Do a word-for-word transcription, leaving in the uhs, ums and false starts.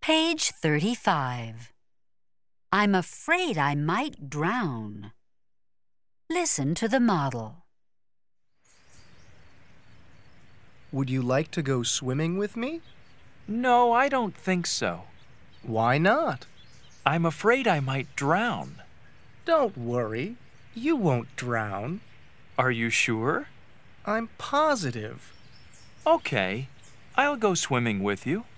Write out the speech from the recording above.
Page thirty-five. I'm afraid I might drown. Listen to the model. Would you like to go swimming with me? No, I don't think so. Why not? I'm afraid I might drown. Don't worry. You won't drown. Are you sure? I'm positive. Okay, I'll go swimming with you.